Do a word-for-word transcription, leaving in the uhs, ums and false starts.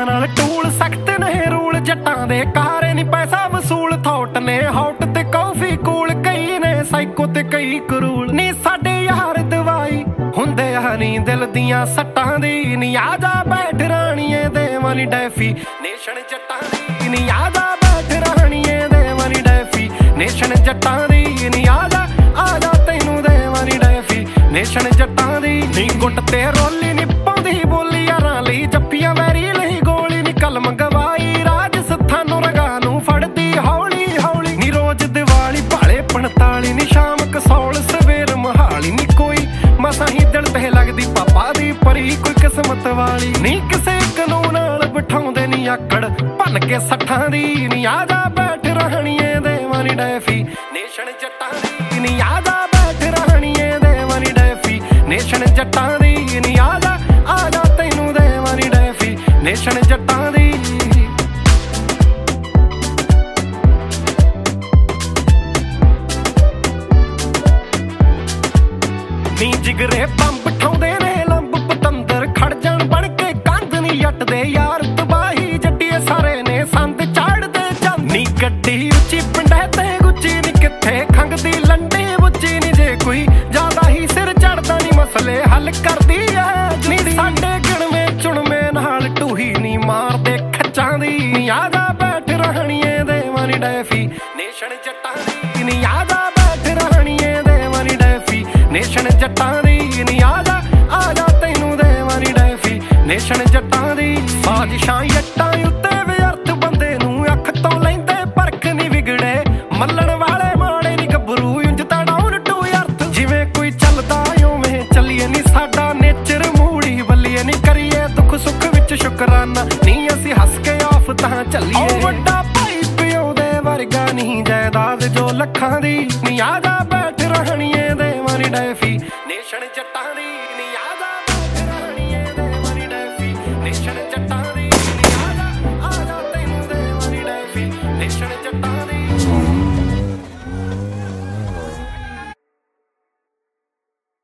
नाल टूल सख्त ने रूल जट्टां दे कारे नी पैसा वसूल थोट ने हॉट ते कॉफी कूल कई ने साइको ते कई करूल नी साडे यार दवाई हुंदे हनी दिल दियां सट्टां दी नी आजा बैठ राणीए देवां नी डैफी नेशन जट्टां दी नी आजा बैठ राणीए देवां नी डैफी नेशन जट्टां दी नी आजा आजा तैनू देवां नी डैफी नेशन जट्टां दी नी गुट ते रोली नी पाउंदी बोली यारां लई जप्पियां वैरी लही गोली नी कलम गवाई राजस्थानों रगा नू फड़दी हौली हौली नी रोज दिवाली भाले पंताली नी शाम कसौल सवेर महाली नी कोई मसां ही दिल ते लगदी पापा दी परी कोई किस्मत वाली नी किसे कानून नाल बिठाउंदे नी आकड़ भन के सट्ठां दी नी आजा बैठ राणीए देवां नी डैफी नेशन जट्टां दी नी आजा बैठ राणीए देवां नी डैफी नेशन जट्टां दी नी आजा आजा तैनू देवां नी डैफी नेशन जट्टां दी नी जिगरे बंब ठौंदे ने लंब पतंदर खड़ जाण बण के कंध नी जट दे यार तबाही जट्टीए सारे ने संद चाड़दे जंद नी गड्डी उच्ची पिंडे ते गुच्ची नी किथे खंगदी लंडी बुच्ची नी जे कोई ज्यादा ही सिर चढ़दा नी मसले हल करदी ऐ नी साडे गिणवे चुणवे नाल टूही नी मारदे खच्चां दी नी आजा बैठ राणीए देवां नी डैफी नेशन जट्टां दी नी आजा बैठ राणीए देवां नी डैफी नेशन जट्टां दी नी आजा आजा तैनू देवां नी डैफी नेशन जट्टां दी साजिशां जट्टां उत्ते व्यर्थ बंदे नू अख तों लैंदे परख नी विगड़े मल्लण वाले माड़े नी गभरू इंज तां डाउन टू अर्थ जिवें कोई चलदा उवें चलीए नी साडा नेचर मूड़ी बल्लीए नी करिए दुख सुख विच शुकराना नी असीं हस के आफ तां चलीए ओ वड्डा भाई पिओ दे वर्गा नी जायदाद जो लखां दी नी आजा बैठ राणीए देवां नी डैफी नेशन जट्टां दी नी